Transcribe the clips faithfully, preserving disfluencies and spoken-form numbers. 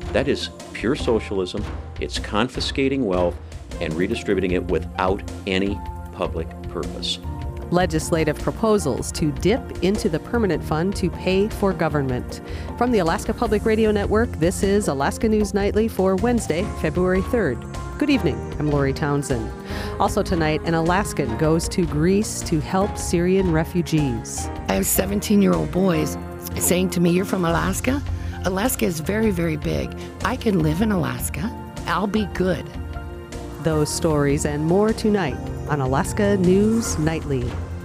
That is pure socialism. It's confiscating wealth and redistributing it without any public purpose. Legislative proposals to dip into the permanent fund to pay for government. From the Alaska Public Radio Network, this is Alaska News Nightly for Wednesday, February third. Good evening. I'm Lori Townsend. Also tonight, an Alaskan goes to Greece to help Syrian refugees. I have seventeen-year-old boys saying to me, "You're from Alaska? Alaska is very, very big. I can live in Alaska. I'll be good." Those stories and more tonight on Alaska News Nightly.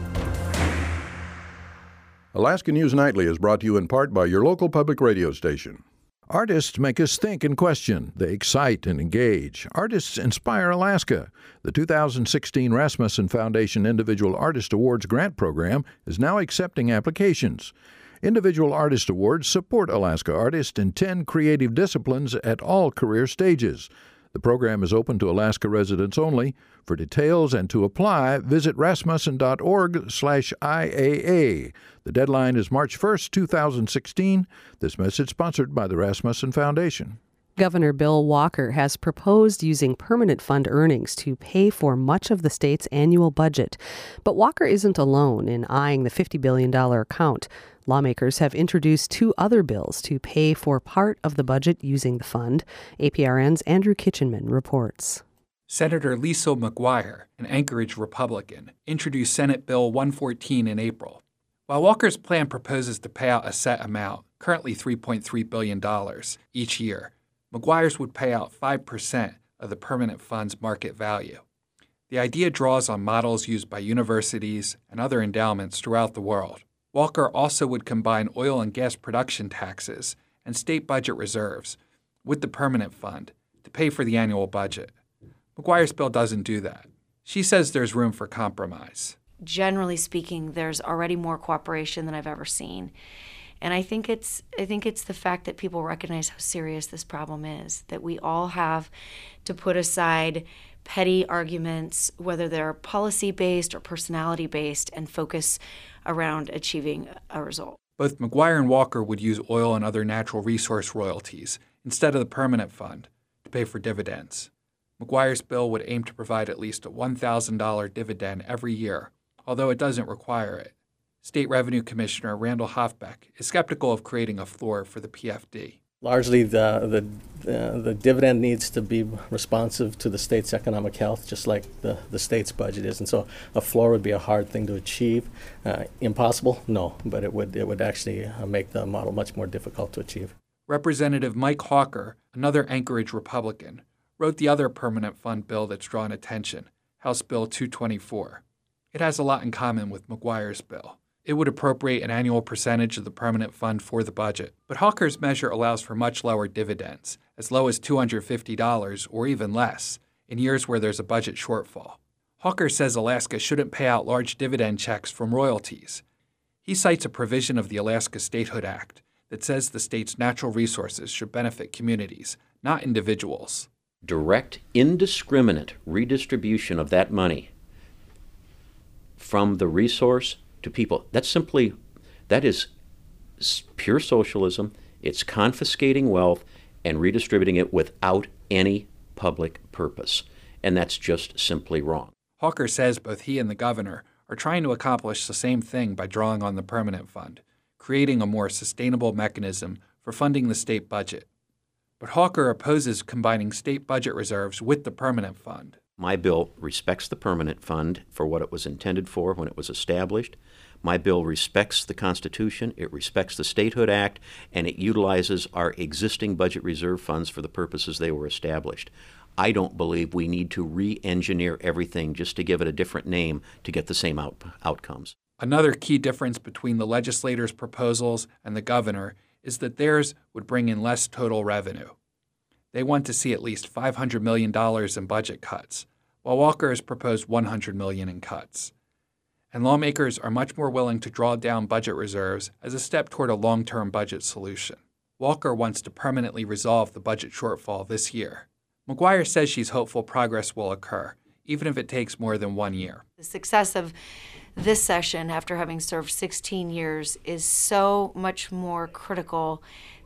Alaska News Nightly is brought to you in part by your local public radio station. Artists make us think and question. They excite and engage. Artists inspire Alaska. The two thousand sixteen Rasmussen Foundation Individual Artist Awards grant program is now accepting applications. Individual Artist Awards support Alaska artists in ten creative disciplines at all career stages. The program is open to Alaska residents only. For details and to apply, visit rasmussen.org slash IAA. The deadline is March first, two thousand sixteen. This message sponsored by the Rasmussen Foundation. Governor Bill Walker has proposed using permanent fund earnings to pay for much of the state's annual budget. But Walker isn't alone in eyeing the fifty billion dollars account. Lawmakers have introduced two other bills to pay for part of the budget using the fund. A P R N's Andrew Kitchenman reports. Senator Liesl McGuire, an Anchorage Republican, introduced Senate Bill one fourteen in April. While Walker's plan proposes to pay out a set amount, currently three point three billion dollars, each year, McGuire's would pay out five percent of the permanent fund's market value. The idea draws on models used by universities and other endowments throughout the world. Walker also would combine oil and gas production taxes and state budget reserves with the permanent fund to pay for the annual budget. McGuire's bill doesn't do that. She says there's room for compromise. Generally speaking, there's already more cooperation than I've ever seen. And I think it's I think it's the fact that people recognize how serious this problem is, that we all have to put aside petty arguments, whether they're policy-based or personality-based, and focus around achieving a result. Both McGuire and Walker would use oil and other natural resource royalties instead of the permanent fund to pay for dividends. McGuire's bill would aim to provide at least a one thousand dollars dividend every year, although it doesn't require it. State Revenue Commissioner Randall Hoffbeck is skeptical of creating a floor for the P F D. Largely, the the uh, the dividend needs to be responsive to the state's economic health, just like the, the state's budget is. And so a floor would be a hard thing to achieve. Uh, impossible? No, but it would it would actually uh, make the model much more difficult to achieve. Representative Mike Hawker, another Anchorage Republican, wrote the other permanent fund bill that's drawn attention, House Bill two twenty-four. It has a lot in common with McGuire's bill. It would appropriate an annual percentage of the permanent fund for the budget. But Hawker's measure allows for much lower dividends, as low as two hundred fifty dollars or even less, in years where there's a budget shortfall. Hawker says Alaska shouldn't pay out large dividend checks from royalties. He cites a provision of the Alaska Statehood Act that says the state's natural resources should benefit communities, not individuals. Direct, indiscriminate redistribution of that money from the resource to people. That's simply, that is pure socialism. It's confiscating wealth and redistributing it without any public purpose. And that's just simply wrong. Hawker says both he and the governor are trying to accomplish the same thing by drawing on the permanent fund, creating a more sustainable mechanism for funding the state budget. But Hawker opposes combining state budget reserves with the permanent fund. My bill respects the permanent fund for what it was intended for when it was established. My bill respects the Constitution, it respects the Statehood Act, and it utilizes our existing budget reserve funds for the purposes they were established. I don't believe we need to re-engineer everything just to give it a different name to get the same out- outcomes. Another key difference between the legislators' proposals and the governor is that theirs would bring in less total revenue. They want to see at least five hundred million dollars in budget cuts, while Walker has proposed one hundred million dollars in cuts. And lawmakers are much more willing to draw down budget reserves as a step toward a long-term budget solution. Walker wants to permanently resolve the budget shortfall this year. McGuire says she's hopeful progress will occur, even if it takes more than one year. The success of this session, after having served sixteen years, is so much more critical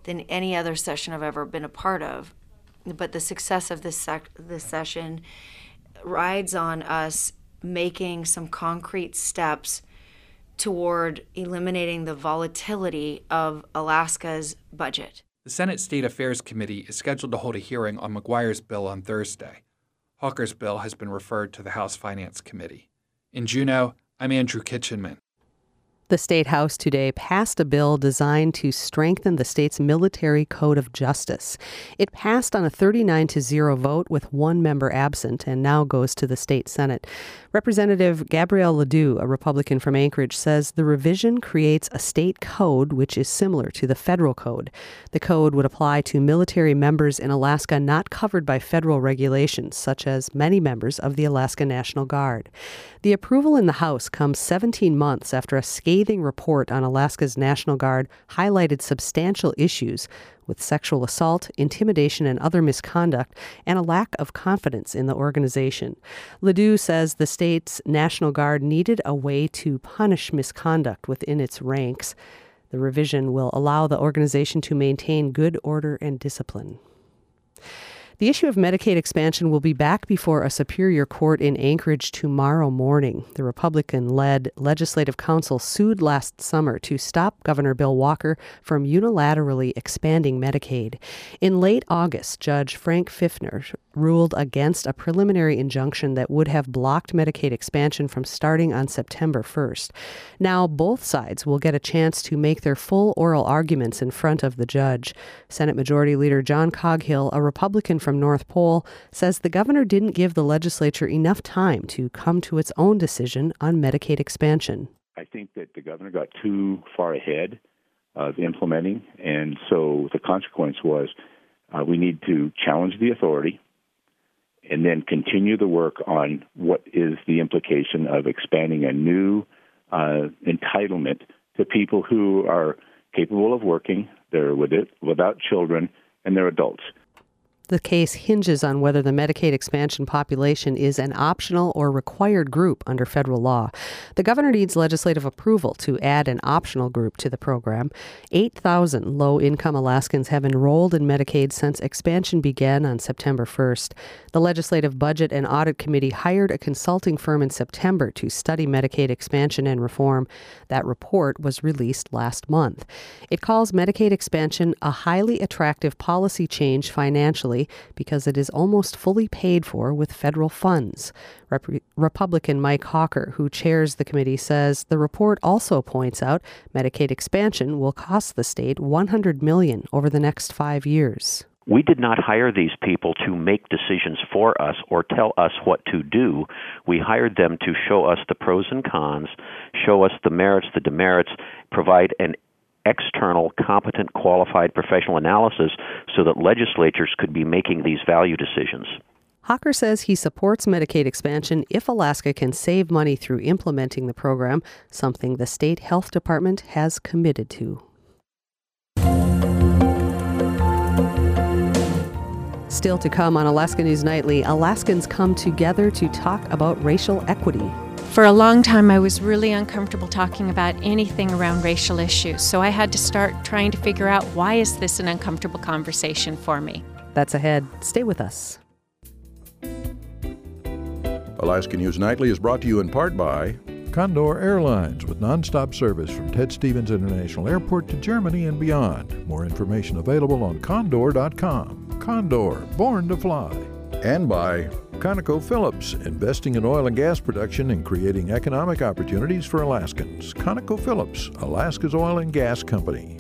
than any other session I've ever been a part of. But the success of this sec- this session rides on us making some concrete steps toward eliminating the volatility of Alaska's budget. The Senate State Affairs Committee is scheduled to hold a hearing on McGuire's bill on Thursday. Hawker's bill has been referred to the House Finance Committee. In Juneau, I'm Andrew Kitchenman. The State House today passed a bill designed to strengthen the state's military code of justice. It passed on a thirty-nine to zero vote with one member absent and now goes to the state Senate. Representative Gabrielle Ledoux, a Republican from Anchorage, says the revision creates a state code which is similar to the federal code. The code would apply to military members in Alaska not covered by federal regulations, such as many members of the Alaska National Guard. The approval in the House comes seventeen months after a scathing report on Alaska's National Guard highlighted substantial issues with sexual assault, intimidation, and other misconduct, and a lack of confidence in the organization. Ledoux says the state's National Guard needed a way to punish misconduct within its ranks. The revision will allow the organization to maintain good order and discipline. The issue of Medicaid expansion will be back before a Superior Court in Anchorage tomorrow morning. The Republican-led Legislative Council sued last summer to stop Governor Bill Walker from unilaterally expanding Medicaid. In late August, Judge Frank Pfiffner ruled against a preliminary injunction that would have blocked Medicaid expansion from starting on September first. Now, both sides will get a chance to make their full oral arguments in front of the judge. Senate Majority Leader John Coghill, a Republican from North Pole, says the governor didn't give the legislature enough time to come to its own decision on Medicaid expansion. I think that the governor got too far ahead of implementing, and so the consequence was uh, we need to challenge the authority and then continue the work on what is the implication of expanding a new uh, entitlement to people who are capable of working, they're with it, without children, and they're adults. The case hinges on whether the Medicaid expansion population is an optional or required group under federal law. The governor needs legislative approval to add an optional group to the program. eight thousand low-income Alaskans have enrolled in Medicaid since expansion began on September first. The Legislative Budget and Audit Committee hired a consulting firm in September to study Medicaid expansion and reform. That report was released last month. It calls Medicaid expansion a highly attractive policy change financially, because it is almost fully paid for with federal funds. Rep- Republican Mike Hawker, who chairs the committee, says the report also points out Medicaid expansion will cost the state one hundred million dollars over the next five years. We did not hire these people to make decisions for us or tell us what to do. We hired them to show us the pros and cons, show us the merits, the demerits, provide an external, competent, qualified professional analysis so that legislatures could be making these value decisions. Hawker says he supports Medicaid expansion if Alaska can save money through implementing the program, something the state health department has committed to. Still to come on Alaska News Nightly, Alaskans come together to talk about racial equity. For a long time, I was really uncomfortable talking about anything around racial issues, so I had to start trying to figure out, why is this an uncomfortable conversation for me? That's ahead. Stay with us. Alaska News Nightly is brought to you in part by Condor Airlines, with nonstop service from Ted Stevens International Airport to Germany and beyond. More information available on condor dot com. Condor, born to fly. And by ConocoPhillips, investing in oil and gas production and creating economic opportunities for Alaskans. ConocoPhillips, Alaska's oil and gas company.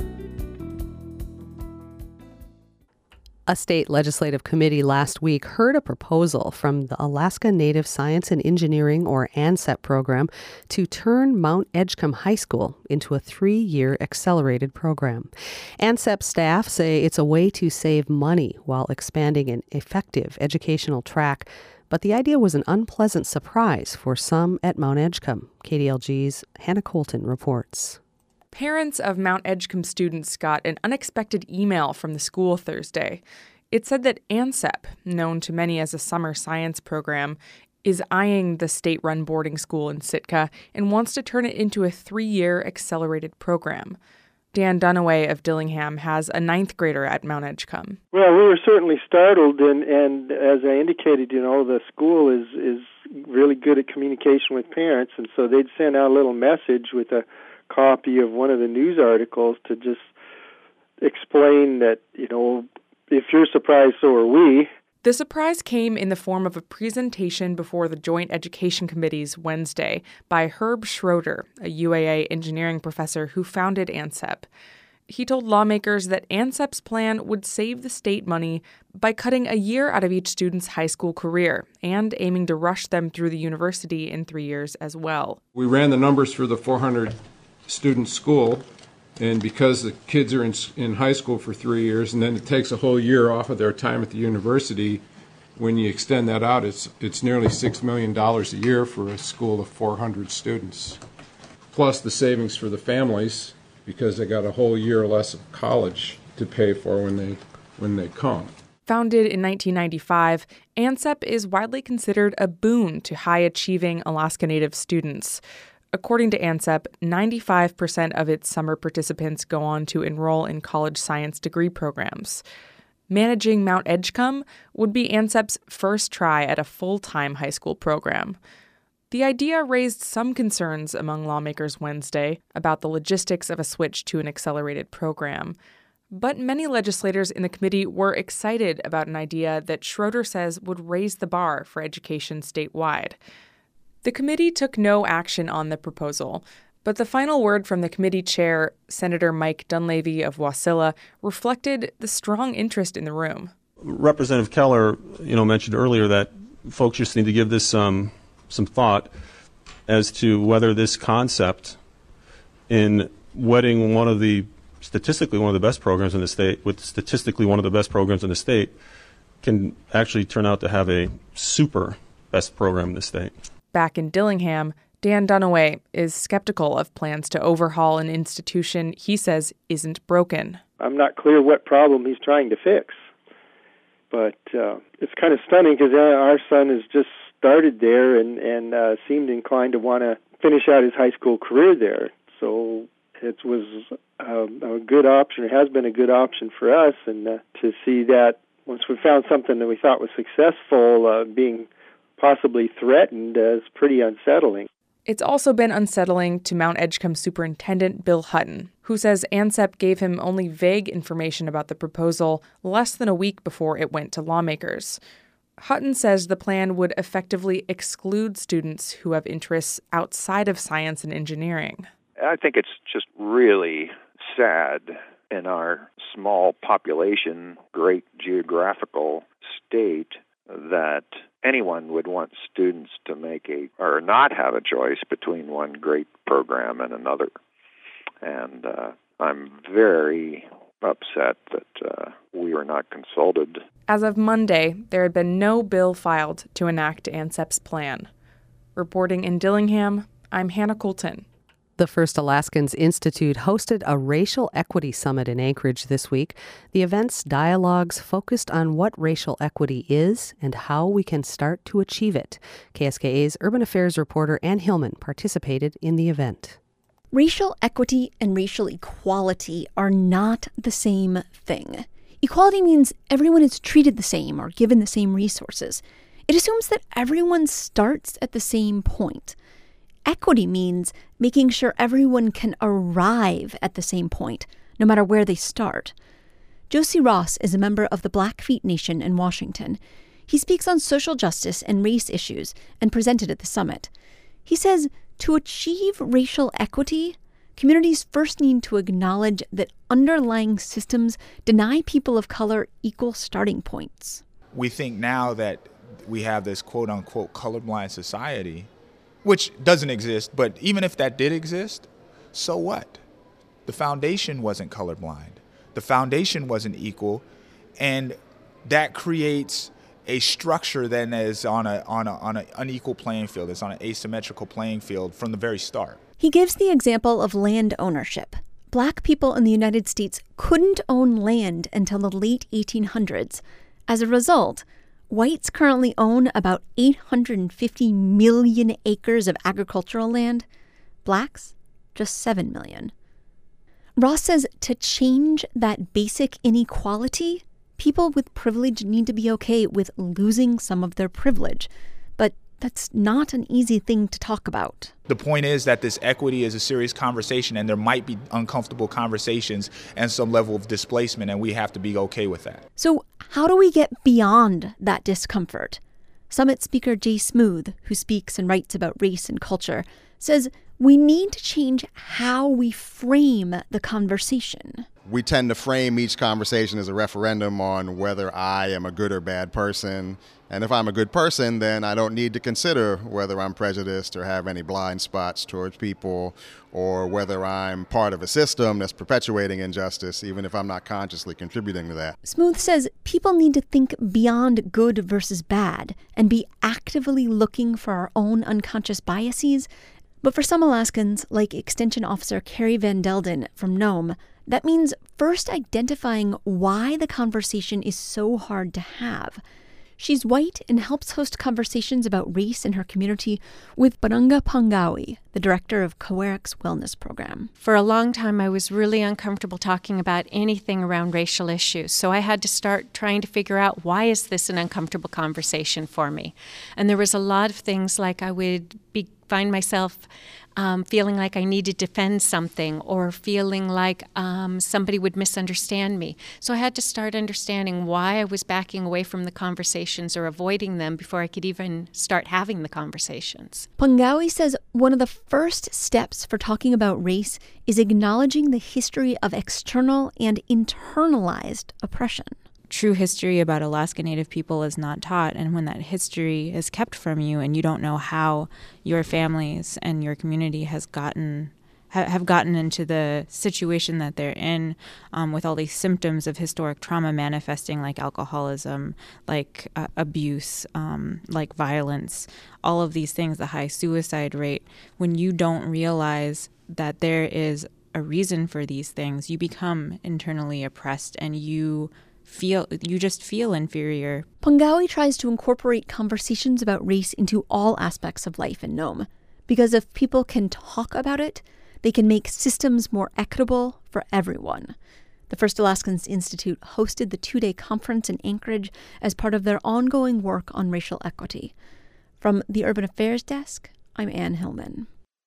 A state legislative committee last week heard a proposal from the Alaska Native Science and Engineering, or ANSEP program, to turn Mount Edgecombe High School into a three-year accelerated program. ANSEP staff say it's a way to save money while expanding an effective educational track, but the idea was an unpleasant surprise for some at Mount Edgecombe. K D L G's Hannah Colton reports. Parents of Mount Edgecombe students got an unexpected email from the school Thursday. It said that ANSEP, known to many as a summer science program, is eyeing the state-run boarding school in Sitka and wants to turn it into a three-year accelerated program. Dan Dunaway of Dillingham has a ninth grader at Mount Edgecombe. Well, we were certainly startled, and, and as I indicated, you know, the school is, is really good at communication with parents, and so they'd send out a little message with a copy of one of the news articles to just explain that, you know, if you're surprised, so are we. The surprise came in the form of a presentation before the Joint Education Committees Wednesday by Herb Schroeder, a U A A engineering professor who founded ANCEP. He told lawmakers that ANCEP's plan would save the state money by cutting a year out of each student's high school career and aiming to rush them through the university in three years as well. We ran the numbers for the four hundred student school, and because the kids are in, in high school for three years and then it takes a whole year off of their time at the university, when you extend that out, it's it's nearly six million dollars a year for a school of four hundred students, plus the savings for the families because they got a whole year less of college to pay for when they when they come. Founded in nineteen ninety-five, ANCEP is widely considered a boon to high-achieving Alaska Native students. According to ANCEP, ninety-five percent of its summer participants go on to enroll in college science degree programs. Managing Mount Edgecombe would be ANCEP's first try at a full-time high school program. The idea raised some concerns among lawmakers Wednesday about the logistics of a switch to an accelerated program. But many legislators in the committee were excited about an idea that Schroeder says would raise the bar for education statewide. The committee took no action on the proposal, but the final word from the committee chair, Senator Mike Dunleavy of Wasilla, reflected the strong interest in the room. Representative Keller, you know, mentioned earlier that folks just need to give this um, some thought as to whether this concept in wedding one of the statistically one of the best programs in the state with statistically one of the best programs in the state can actually turn out to have a super best program in the state. Back in Dillingham, Dan Dunaway is skeptical of plans to overhaul an institution he says isn't broken. I'm not clear what problem he's trying to fix, but uh, it's kind of stunning because our son has just started there and, and uh, seemed inclined to want to finish out his high school career there. So it was um, a good option, it has been a good option for us, and uh, to see that once we found something that we thought was successful uh, being possibly threatened is pretty unsettling. It's also been unsettling to Mount Edgecombe Superintendent Bill Hutton, who says ANCEP gave him only vague information about the proposal less than a week before it went to lawmakers. Hutton says the plan would effectively exclude students who have interests outside of science and engineering. I think it's just really sad in our small population, great geographical state that anyone would want students to make a, or not have a choice between one great program and another. And uh, I'm very upset that uh, we were not consulted. As of Monday, there had been no bill filed to enact ANCEP's plan. Reporting in Dillingham, I'm Hannah Coulton. The First Alaskans Institute hosted a racial equity summit in Anchorage this week. The event's dialogues focused on what racial equity is and how we can start to achieve it. K S K A's urban affairs reporter Ann Hillman participated in the event. Racial equity and racial equality are not the same thing. Equality means everyone is treated the same or given the same resources. It assumes that everyone starts at the same point. Equity means making sure everyone can arrive at the same point, no matter where they start. Josie Ross is a member of the Blackfeet Nation in Washington. He speaks on social justice and race issues and presented at the summit. He says to achieve racial equity, communities first need to acknowledge that underlying systems deny people of color equal starting points. We think now that we have this quote-unquote colorblind society, which doesn't exist, but even if that did exist, so what? The foundation wasn't colorblind. The foundation wasn't equal, and that creates a structure then is on a on a on an unequal playing field. It's on an asymmetrical playing field from the very start. He gives the example of land ownership. Black people in the United States couldn't own land until the late eighteen hundreds. As a result, whites currently own about eight hundred fifty million acres of agricultural land. Blacks, just seven million. Ross says to change that basic inequality, people with privilege need to be okay with losing some of their privilege. But that's not an easy thing to talk about. The point is that this equity is a serious conversation, and there might be uncomfortable conversations and some level of displacement, and we have to be okay with that. So how do we get beyond that discomfort? Summit speaker Jay Smooth, who speaks and writes about race and culture, says we need to change how we frame the conversation. We tend to frame each conversation as a referendum on whether I am a good or bad person. And if I'm a good person, then I don't need to consider whether I'm prejudiced or have any blind spots towards people, or whether I'm part of a system that's perpetuating injustice, even if I'm not consciously contributing to that. Smooth says people need to think beyond good versus bad and be actively looking for our own unconscious biases. But for some Alaskans, like Extension Officer Carrie Van Delden from Nome, that means first identifying why the conversation is so hard to have. She's white and helps host conversations about race in her community with Barunga Pangawi, the director of Coeric's wellness program. For a long time, I was really uncomfortable talking about anything around racial issues, so I had to start trying to figure out, why is this an uncomfortable conversation for me? And there was a lot of things, like I would be, find myself Um, feeling like I needed to defend something, or feeling like um, somebody would misunderstand me. So I had to start understanding why I was backing away from the conversations or avoiding them before I could even start having the conversations. Pangawi says one of the first steps for talking about race is acknowledging the history of external and internalized oppression. True history about Alaska Native people is not taught, and when that history is kept from you and you don't know how your families and your community has gotten ha- have gotten into the situation that they're in, um, with all these symptoms of historic trauma manifesting, like alcoholism, like uh, abuse, um, like violence, all of these things, the high suicide rate, when you don't realize that there is a reason for these things, you become internally oppressed, and you feel you just feel inferior. Pangawi tries to incorporate conversations about race into all aspects of life in Nome, because if people can talk about it, they can make systems more equitable for everyone. The First Alaskans Institute hosted the two-day conference in Anchorage as part of their ongoing work on racial equity. From the Urban Affairs Desk, I'm Ann Hillman.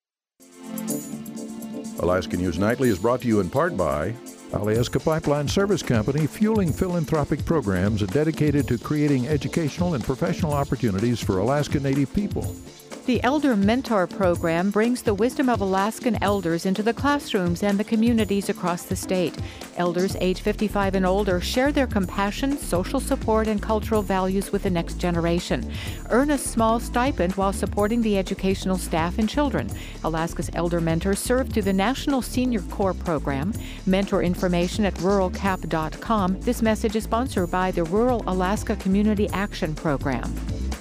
Alaska News Nightly is brought to you in part by Alyeska Pipeline Service Company, fueling philanthropic programs dedicated to creating educational and professional opportunities for Alaska Native people. The Elder Mentor Program brings the wisdom of Alaskan elders into the classrooms and the communities across the state. Elders age fifty-five and older share their compassion, social support, and cultural values with the next generation. Earn a small stipend while supporting the educational staff and children. Alaska's Elder Mentors serve through the National Senior Corps Program. Mentor information at rural cap dot com. This message is sponsored by the Rural Alaska Community Action Program.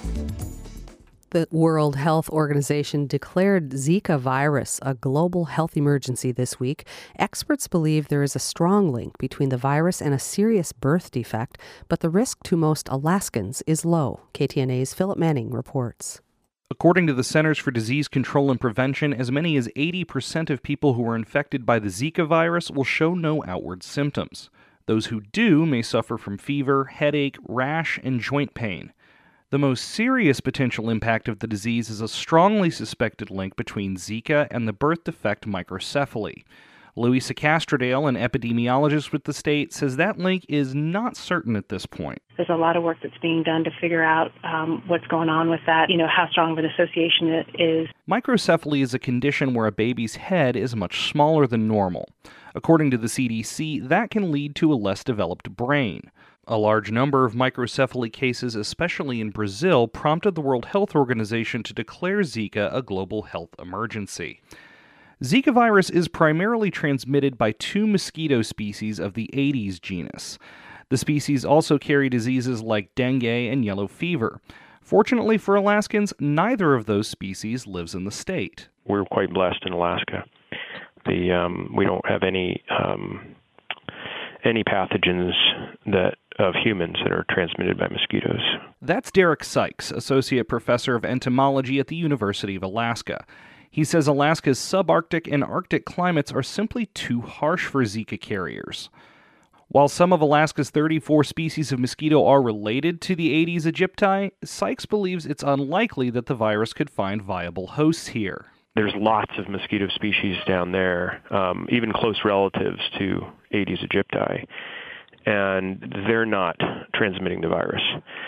The World Health Organization declared Zika virus a global health emergency this week. Experts believe there is a strong link between the virus and a serious birth defect, but the risk to most Alaskans is low. K T N A's Philip Manning reports. According to the Centers for Disease Control and Prevention, as many as eighty percent of people who are infected by the Zika virus will show no outward symptoms. Those who do may suffer from fever, headache, rash, and joint pain. The most serious potential impact of the disease is a strongly suspected link between Zika and the birth defect microcephaly. Louisa Castrodale, an epidemiologist with the state, says that link is not certain at this point. There's a lot of work that's being done to figure out um, what's going on with that, you know, how strong of an association it is. Microcephaly is a condition where a baby's head is much smaller than normal. According to the C D C, that can lead to a less developed brain. A large number of microcephaly cases, especially in Brazil, prompted the World Health Organization to declare Zika a global health emergency. Zika virus is primarily transmitted by two mosquito species of the Aedes genus. The species also carry diseases like dengue and yellow fever. Fortunately for Alaskans, neither of those species lives in the state. We're quite blessed in Alaska. The um, we don't have any um, any pathogens that of humans that are transmitted by mosquitoes. That's Derek Sykes, Associate Professor of Entomology at the University of Alaska. He says Alaska's subarctic and Arctic climates are simply too harsh for Zika carriers. While some of Alaska's thirty-four species of mosquito are related to the Aedes aegypti, Sykes believes it's unlikely that the virus could find viable hosts here. There's lots of mosquito species down there, um, even close relatives to Aedes aegypti, and they're not transmitting the virus.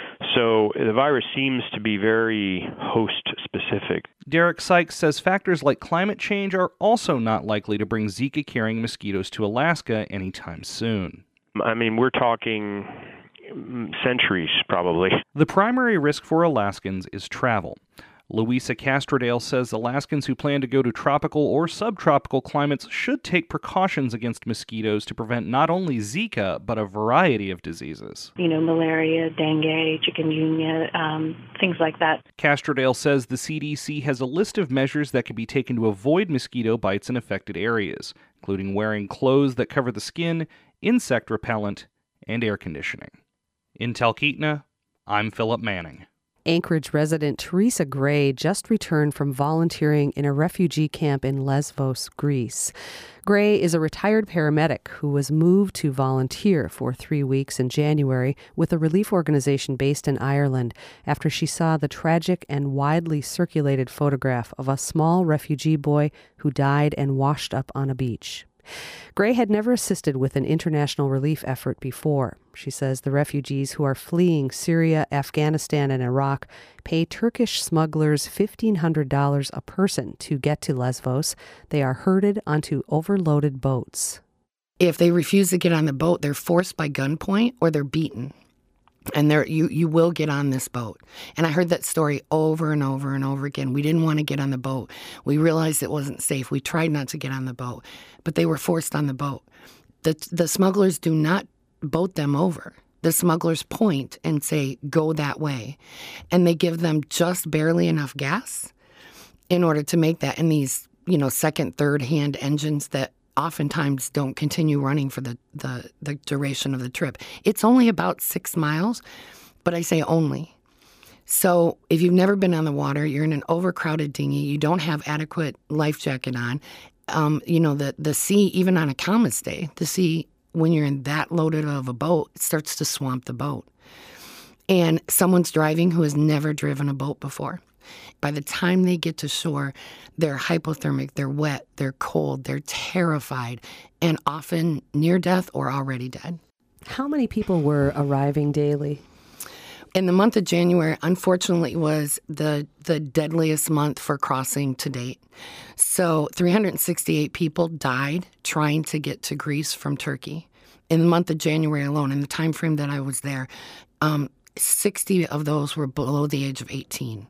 So the virus seems to be very host-specific. Derek Sykes says factors like climate change are also not likely to bring Zika-carrying mosquitoes to Alaska anytime soon. I mean, we're talking centuries, probably. The primary risk for Alaskans is travel. Louisa Castrodale says Alaskans who plan to go to tropical or subtropical climates should take precautions against mosquitoes to prevent not only Zika, but a variety of diseases. You know, malaria, dengue, chikungunya, um, things like that. Castrodale says the C D C has a list of measures that can be taken to avoid mosquito bites in affected areas, including wearing clothes that cover the skin, insect repellent, and air conditioning. In Talkeetna, I'm Philip Manning. Anchorage resident Teresa Gray just returned from volunteering in a refugee camp in Lesvos, Greece. Gray is a retired paramedic who was moved to volunteer for three weeks in January with a relief organization based in Ireland after she saw the tragic and widely circulated photograph of a small refugee boy who died and washed up on a beach. Gray had never assisted with an international relief effort before. She says the refugees who are fleeing Syria, Afghanistan, and Iraq pay Turkish smugglers fifteen hundred dollars a person to get to Lesvos. They are herded onto overloaded boats. If they refuse to get on the boat, they're forced by gunpoint or they're beaten. And there, you, you will get on this boat. And I heard that story over and over and over again. We didn't want to get on the boat. We realized it wasn't safe. We tried not to get on the boat, but they were forced on the boat. The, the smugglers do not boat them over. The smugglers point and say, go that way. And they give them just barely enough gas in order to make that. And these, you know, second, third hand engines that oftentimes don't continue running for the, the, the duration of the trip. It's only about six miles, but I say only. So if you've never been on the water, you're in an overcrowded dinghy, you don't have adequate life jacket on, um, you know, the, the sea, even on a calmest day, the sea, when you're in that loaded of a boat, it starts to swamp the boat. And someone's driving who has never driven a boat before. By the time they get to shore, they're hypothermic, they're wet, they're cold, they're terrified, and often near death or already dead. How many people were arriving daily? In the month of January, unfortunately, was the, the deadliest month for crossing to date. So three hundred sixty-eight people died trying to get to Greece from Turkey. In the month of January alone, in the time frame that I was there, um, sixty of those were below the age of eighteen.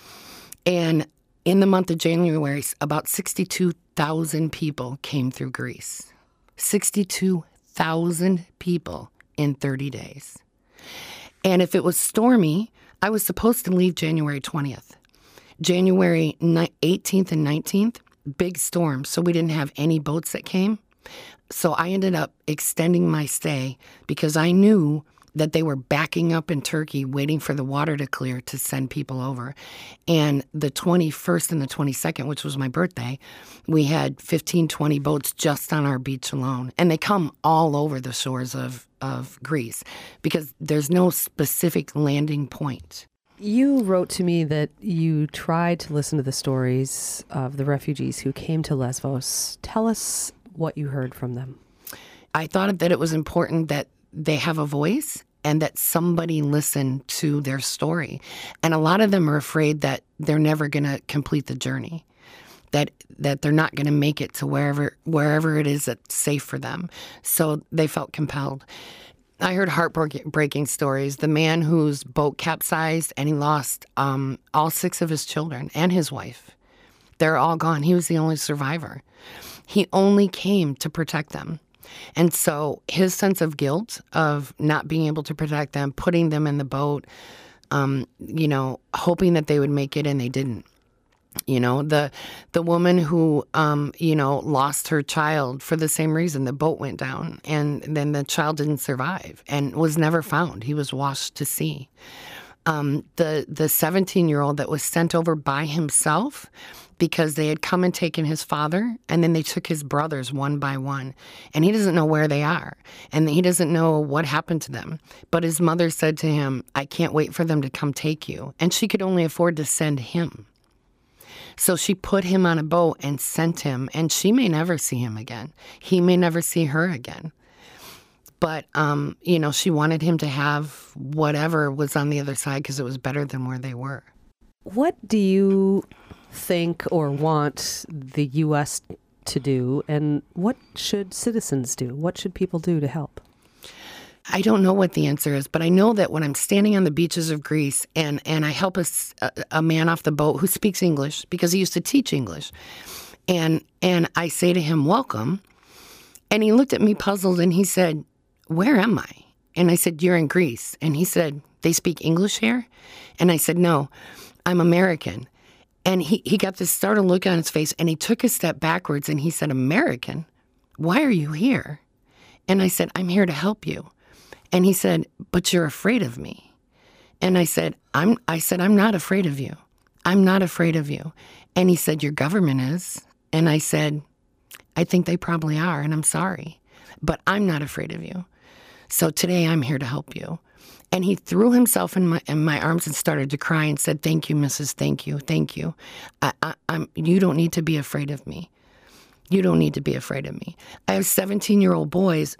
And in the month of January, about sixty-two thousand people came through Greece. sixty-two thousand people in thirty days. And if it was stormy, I was supposed to leave January twentieth. January eighteenth and nineteenth, big storm, so we didn't have any boats that came. So I ended up extending my stay because I knew that they were backing up in Turkey, waiting for the water to clear to send people over. And the twenty-first and the twenty-second, which was my birthday, we had fifteen, twenty boats just on our beach alone. And they come all over the shores of, of Greece because there's no specific landing point. You wrote to me that you tried to listen to the stories of the refugees who came to Lesvos. Tell us what you heard from them. I thought that it was important that they have a voice and that somebody listened to their story. And a lot of them are afraid that they're never going to complete the journey, that that they're not going to make it to wherever wherever it is that's safe for them. So they felt compelled. I heard heartbreaking stories. The man whose boat capsized and he lost um, all six of his children and his wife. They're all gone. He was the only survivor. He only came to protect them. And so his sense of guilt of not being able to protect them, putting them in the boat, um, you know, hoping that they would make it and they didn't. You know, the the woman who, um, you know, lost her child for the same reason. The boat went down and then the child didn't survive and was never found. He was washed to sea. um, the the seventeen-year-old that was sent over by himself because they had come and taken his father, and then they took his brothers one by one. And he doesn't know where they are, and he doesn't know what happened to them. But his mother said to him, I can't wait for them to come take you. And she could only afford to send him. So she put him on a boat and sent him, and she may never see him again. He may never see her again. But, um, you know, she wanted him to have whatever was on the other side because it was better than where they were. What do you think or want the U S to do, and what should citizens do? What should people do to help? I don't know what the answer is, but I know that when I'm standing on the beaches of Greece and, and I help a, a man off the boat who speaks English because he used to teach English, and and I say to him, welcome, and he looked at me puzzled and he said, where am I? And I said, you're in Greece. And he said, they speak English here? And I said, no, I'm American. And he, he got this startled look on his face, and he took a step backwards, and he said, American? Why are you here? And I said, I'm here to help you. And he said, but you're afraid of me. And I said, I'm, I said, I'm not afraid of you. I'm not afraid of you. And he said, your government is. And I said, I think they probably are, and I'm sorry. But I'm not afraid of you. So today I'm here to help you. And he threw himself in my in my arms and started to cry and said, thank you, Missus Thank you, thank you. I, I, I'm, you don't need to be afraid of me. You don't need to be afraid of me. I have seventeen-year-old boys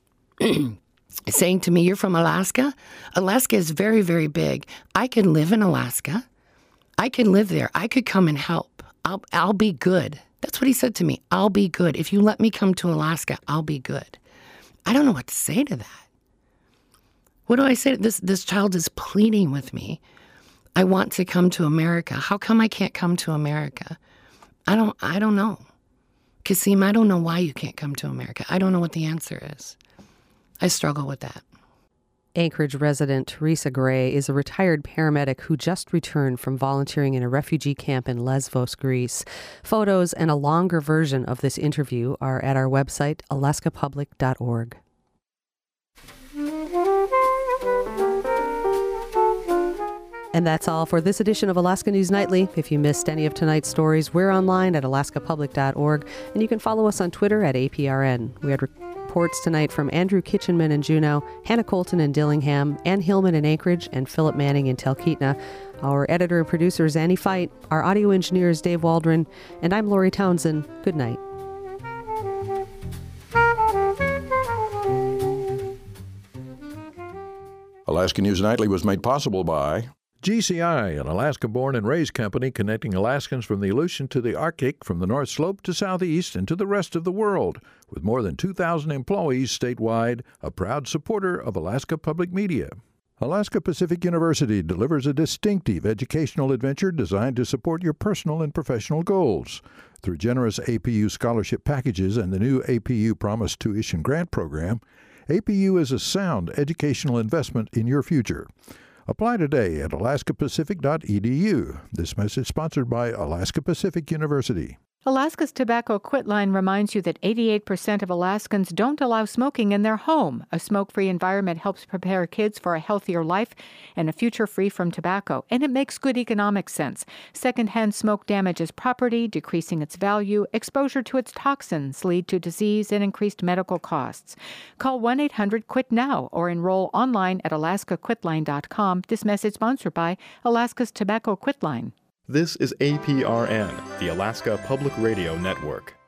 saying to me, you're from Alaska? Alaska is very, very big. I could live in Alaska. I could live there. I could come and help. I'll, I'll be good. That's what he said to me. I'll be good. If you let me come to Alaska, I'll be good. I don't know what to say to that. What do I say? This this child is pleading with me. I want to come to America. How come I can't come to America? I don't I don't know. Kasim, I don't know why you can't come to America. I don't know what the answer is. I struggle with that. Anchorage resident Teresa Gray is a retired paramedic who just returned from volunteering in a refugee camp in Lesvos, Greece. Photos and a longer version of this interview are at our website, alaska public dot org. And that's all for this edition of Alaska News Nightly. If you missed any of tonight's stories, we're online at alaska public dot org, and you can follow us on Twitter at A P R N. We had reports tonight from Andrew Kitchenman in Juneau, Hannah Colton in Dillingham, Ann Hillman in Anchorage, and Philip Manning in Talkeetna. Our editor and producer is Annie Fight. Our audio engineer is Dave Waldron, and I'm Lori Townsend. Good night. Alaska News Nightly was made possible by G C I, an Alaska-born and raised company connecting Alaskans from the Aleutian to the Arctic, from the North Slope to Southeast, and to the rest of the world. With more than two thousand employees statewide, a proud supporter of Alaska Public Media. Alaska Pacific University delivers a distinctive educational adventure designed to support your personal and professional goals. Through generous A P U scholarship packages and the new A P U Promise Tuition Grant Program, A P U is a sound educational investment in your future. Apply today at alaska pacific dot e d u. This message sponsored by Alaska Pacific University. Alaska's Tobacco Quit Line reminds you that eighty-eight percent of Alaskans don't allow smoking in their home. A smoke-free environment helps prepare kids for a healthier life and a future free from tobacco, and it makes good economic sense. Secondhand smoke damages property, decreasing its value. Exposure to its toxins lead to disease and increased medical costs. Call one eight hundred quit now or enroll online at alaska quit line dot com. This message sponsored by Alaska's Tobacco Quit Line. This is A P R N, the Alaska Public Radio Network.